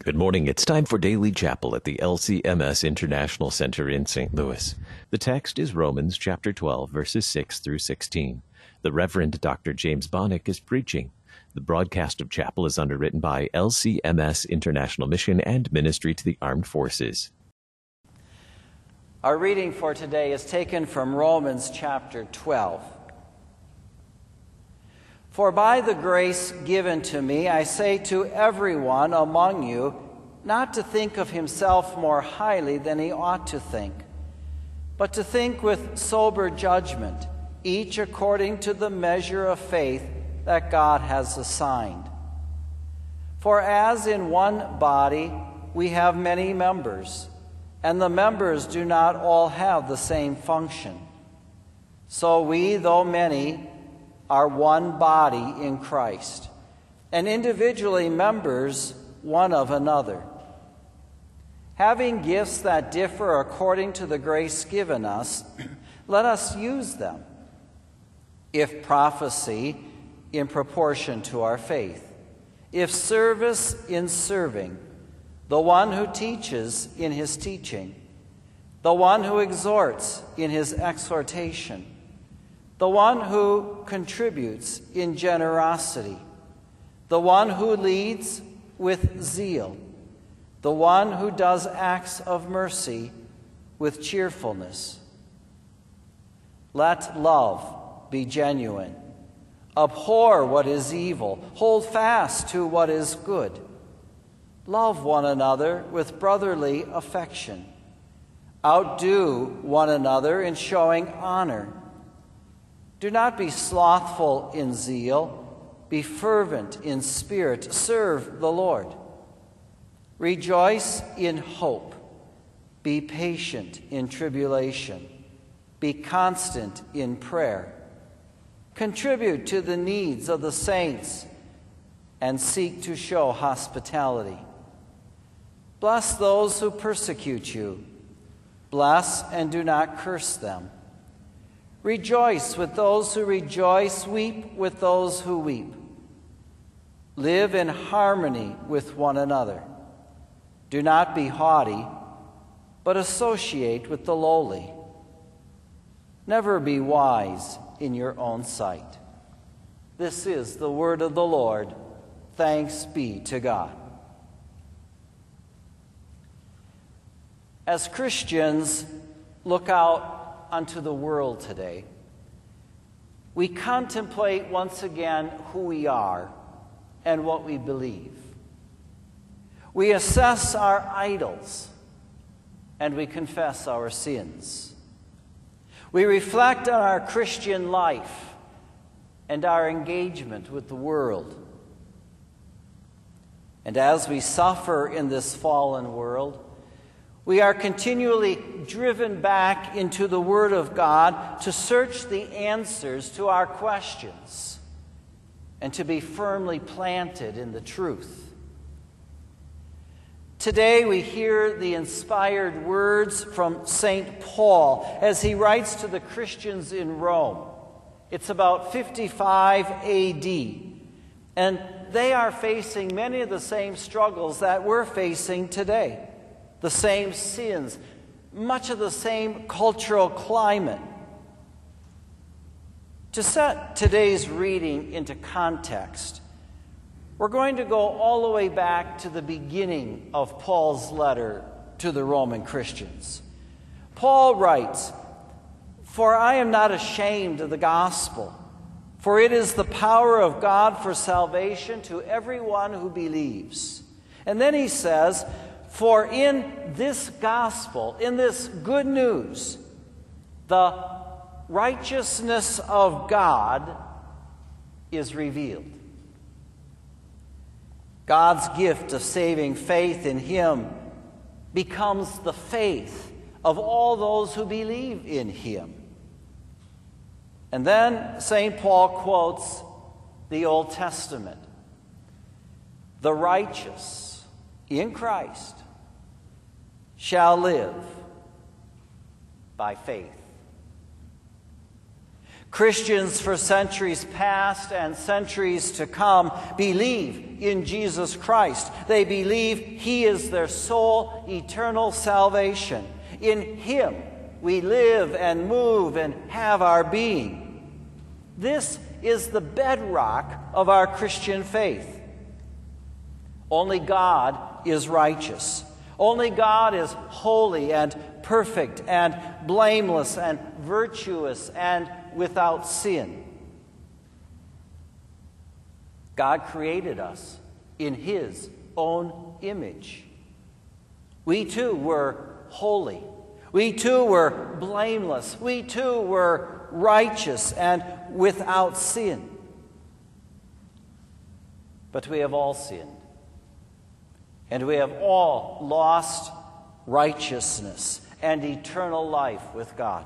Good morning. It's time for Daily Chapel at the LCMS International Center in St. Louis. The text is Romans chapter 12, verses 6 through 16. The Reverend Dr. James Bonnick is preaching. The broadcast of chapel is underwritten by LCMS International Mission and Ministry to the Armed Forces. Our reading for today is taken from Romans chapter 12. For by the grace given to me, I say to everyone among you, not to think of himself more highly than he ought to think, but to think with sober judgment, each according to the measure of faith that God has assigned. For as in one body we have many members, and the members do not all have the same function, so we, though many, are one body in Christ, and individually members one of another. Having gifts that differ according to the grace given us, let us use them. If prophecy, in proportion to our faith. If service, in serving. The one who teaches, in his teaching. The one who exhorts, in his exhortation. The one who contributes in generosity, the one who leads with zeal, the one who does acts of mercy with cheerfulness. Let love be genuine. Abhor what is evil. Hold fast to what is good. Love one another with brotherly affection. Outdo one another in showing honor. Do not be slothful in zeal. Be fervent in spirit. Serve the Lord. Rejoice in hope. Be patient in tribulation. Be constant in prayer. Contribute to the needs of the saints and seek to show hospitality. Bless those who persecute you. Bless and do not curse them. Rejoice with those who rejoice, weep with those who weep. Live in harmony with one another. Do not be haughty, but associate with the lowly. Never be wise in your own sight. This is the word of the Lord. Thanks be to God. As Christians look out unto the world today, we contemplate once again who we are and what we believe. We assess our idols and we confess our sins. We reflect on our Christian life and our engagement with the world. And as we suffer in this fallen world, we are continually driven back into the Word of God to search the answers to our questions and to be firmly planted in the truth. Today we hear the inspired words from St. Paul as he writes to the Christians in Rome. It's about 55 A.D., and they are facing many of the same struggles that we're facing today. The same sins, much of the same cultural climate. To set today's reading into context, we're going to go all the way back to the beginning of Paul's letter to the Roman Christians. Paul writes, "For I am not ashamed of the gospel, for it is the power of God for salvation to everyone who believes." And then he says, "For in this gospel, in this good news, the righteousness of God is revealed." God's gift of saving faith in Him becomes the faith of all those who believe in Him. And then St. Paul quotes the Old Testament. The righteous in Christ shall live by faith. Christians for centuries past and centuries to come believe in Jesus Christ. They believe He is their sole eternal salvation. In Him we live and move and have our being. This is the bedrock of our Christian faith. Only God is righteous. Only God is holy and perfect and blameless and virtuous and without sin. God created us in His own image. We too were holy. We too were blameless. We too were righteous and without sin. But we have all sinned. And we have all lost righteousness and eternal life with God.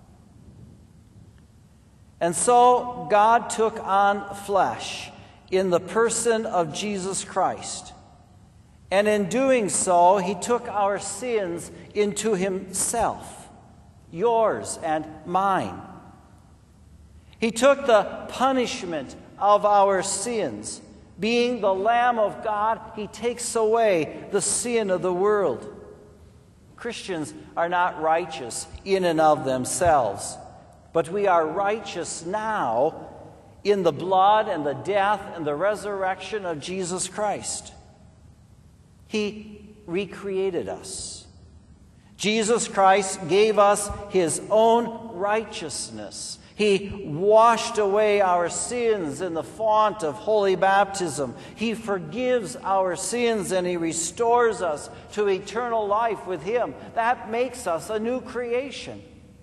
And so God took on flesh in the person of Jesus Christ. And in doing so, He took our sins into Himself, yours and mine. He took the punishment of our sins. Being the Lamb of God, He takes away the sin of the world. Christians are not righteous in and of themselves, but we are righteous now in the blood and the death and the resurrection of Jesus Christ. He recreated us. Jesus Christ gave us His own righteousness. He washed away our sins in the font of holy baptism. He forgives our sins and He restores us to eternal life with Him. That makes us a new creation.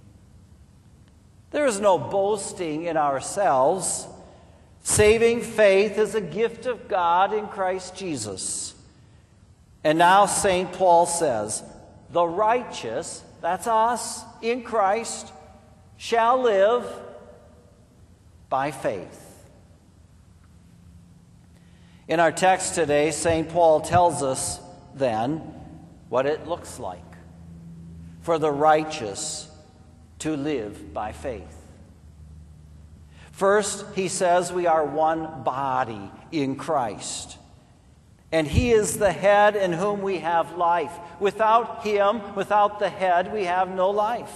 There is no boasting in ourselves. Saving faith is a gift of God in Christ Jesus. And now St. Paul says, the righteous, that's us, in Christ, shall live by faith. In our text today, St. Paul tells us then what it looks like for the righteous to live by faith. First, he says we are one body in Christ. And He is the head in whom we have life. Without Him, without the head, we have no life.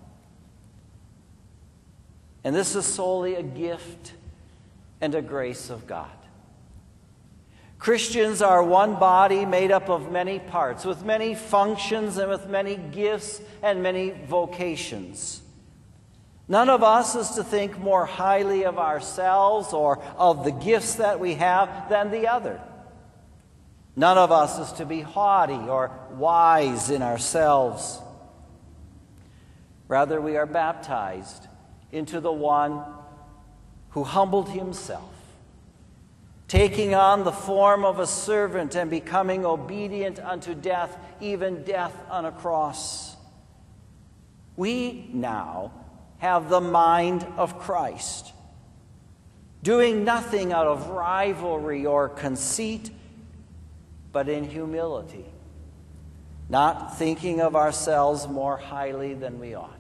And this is solely a gift and a grace of God. Christians are one body made up of many parts, with many functions and with many gifts and many vocations. None of us is to think more highly of ourselves or of the gifts that we have than the other. None of us is to be haughty or wise in ourselves. Rather, we are baptized into the one who humbled Himself, taking on the form of a servant and becoming obedient unto death, even death on a cross. We now have the mind of Christ, doing nothing out of rivalry or conceit, but in humility, not thinking of ourselves more highly than we ought.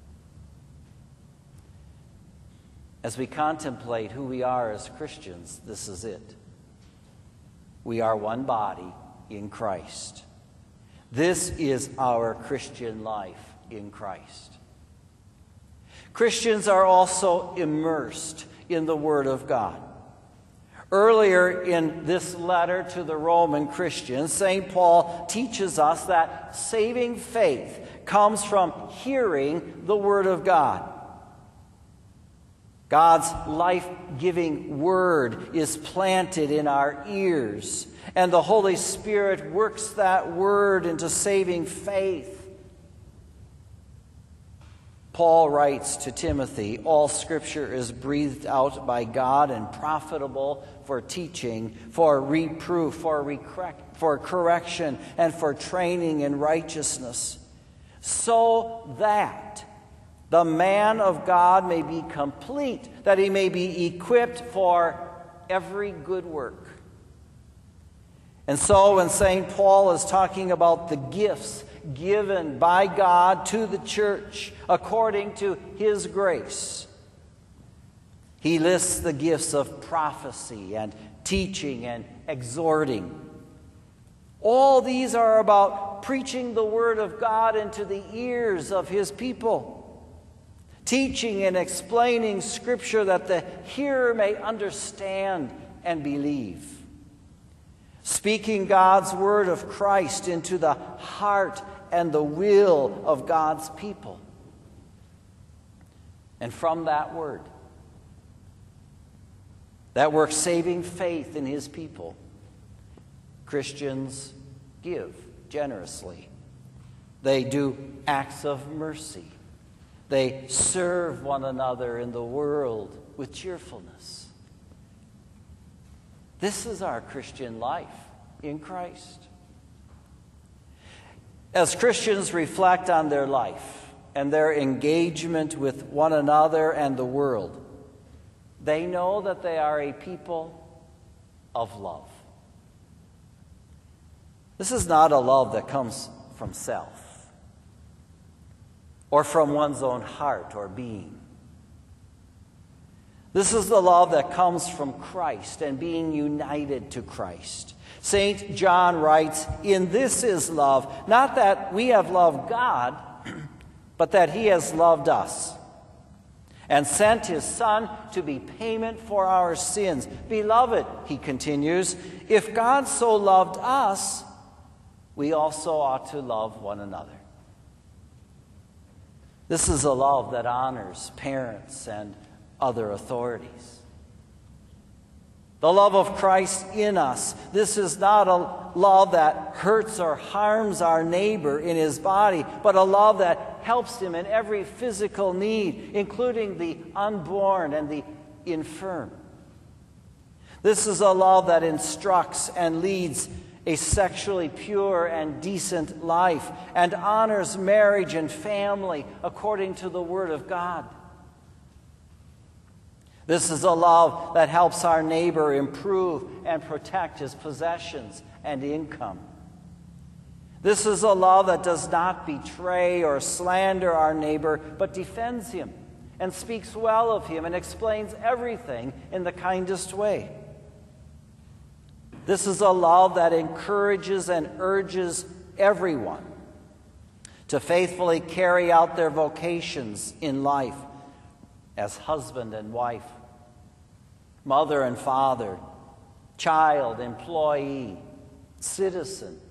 As we contemplate who we are as Christians, this is it. We are one body in Christ. This is our Christian life in Christ. Christians are also immersed in the Word of God. Earlier in this letter to the Roman Christians, St. Paul teaches us that saving faith comes from hearing the Word of God. God's life-giving Word is planted in our ears, and the Holy Spirit works that Word into saving faith. Paul writes to Timothy, all Scripture is breathed out by God and profitable for teaching, for reproof, for correction, and for training in righteousness, so that the man of God may be complete, that he may be equipped for every good work. And so when St. Paul is talking about the gifts given by God to the church according to His grace, He lists the gifts of prophecy and teaching and exhorting. All these are about preaching the Word of God into the ears of His people, teaching and explaining Scripture that the hearer may understand and believe, speaking God's Word of Christ into the heart and the will of God's people. And from that Word, that works saving faith in His people, Christians give generously. They do acts of mercy. They serve one another in the world with cheerfulness. This is our Christian life in Christ. As Christians reflect on their life and their engagement with one another and the world, they know that they are a people of love. This is not a love that comes from self or from one's own heart or being. This is the love that comes from Christ and being united to Christ. St. John writes, "In this is love, not that we have loved God, but that He has loved us and sent His Son to be payment for our sins. Beloved," he continues, "if God so loved us, we also ought to love one another." This is a love that honors parents and other authorities. The love of Christ in us. This is not a love that hurts or harms our neighbor in his body, but a love that helps him in every physical need, including the unborn and the infirm. This is a love that instructs and leads a sexually pure and decent life and honors marriage and family according to the Word of God. This is a love that helps our neighbor improve and protect his possessions and income. This is a love that does not betray or slander our neighbor, but defends him and speaks well of him and explains everything in the kindest way. This is a love that encourages and urges everyone to faithfully carry out their vocations in life as husband and wife, mother and father, child, employee, citizen.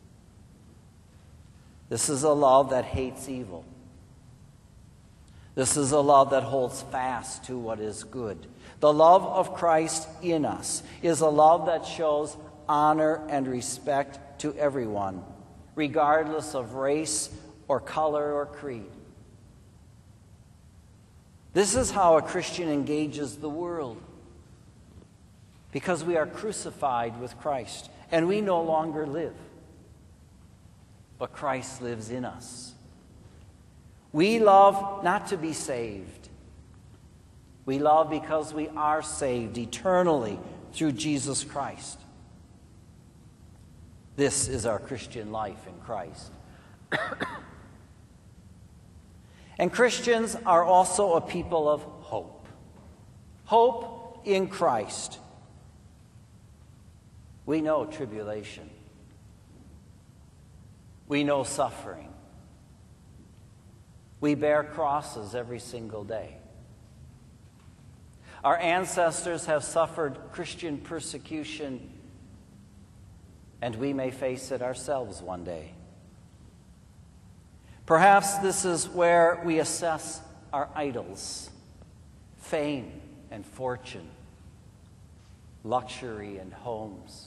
This is a love that hates evil. This is a love that holds fast to what is good. The love of Christ in us is a love that shows honor and respect to everyone, regardless of race or color or creed. This is how a Christian engages the world, because we are crucified with Christ, and we no longer live, but Christ lives in us. We love not to be saved. We love because we are saved eternally through Jesus Christ. This is our Christian life in Christ. And Christians are also a people of hope. Hope in Christ. We know tribulation. We know suffering. We bear crosses every single day. Our ancestors have suffered Christian persecution, and we may face it ourselves one day. Perhaps this is where we assess our idols: fame and fortune, luxury and homes,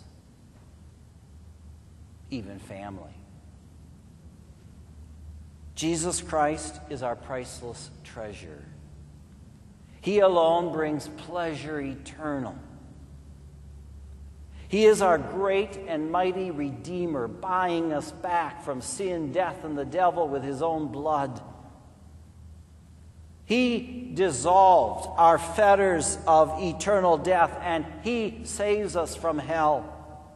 even family. Jesus Christ is our priceless treasure. He alone brings pleasure eternal. He is our great and mighty Redeemer, buying us back from sin, death, and the devil with His own blood. He dissolved our fetters of eternal death, and He saves us from hell.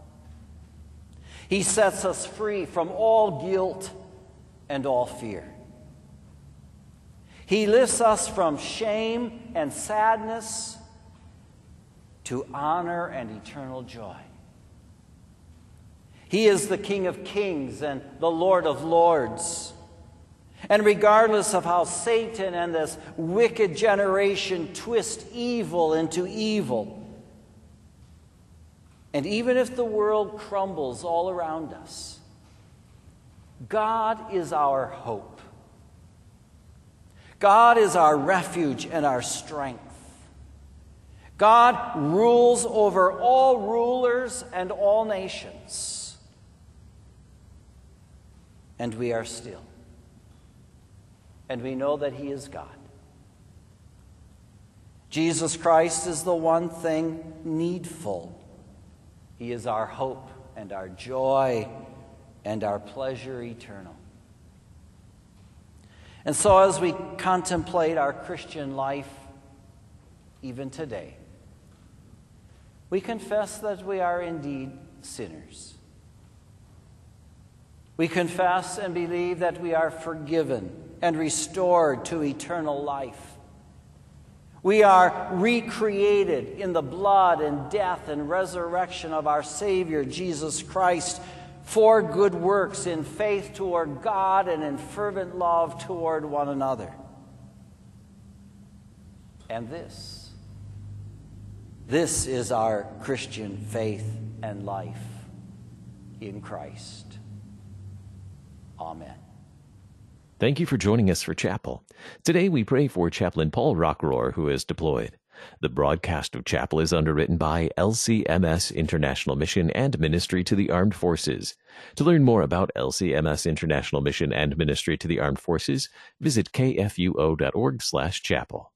He sets us free from all guilt and all fear. He lifts us from shame and sadness to honor and eternal joy. He is the King of kings and the Lord of lords. And regardless of how Satan and this wicked generation twist evil into evil, and even if the world crumbles all around us, God is our hope. God is our refuge and our strength. God rules over all rulers and all nations. And we are still. And we know that He is God. Jesus Christ is the one thing needful. He is our hope and our joy and our pleasure eternal. And so as we contemplate our Christian life, even today, we confess that we are indeed sinners. We confess and believe that we are forgiven and restored to eternal life. We are recreated in the blood and death and resurrection of our Savior, Jesus Christ, for good works in faith toward God and in fervent love toward one another. And this is our Christian faith and life in Christ. Amen. Thank you for joining us for Chapel. Today we pray for Chaplain Paul Rockroar, who is deployed. The broadcast of Chapel is underwritten by LCMS International Mission and Ministry to the Armed Forces. To learn more about LCMS International Mission and Ministry to the Armed Forces, visit kfuo.org/chapel.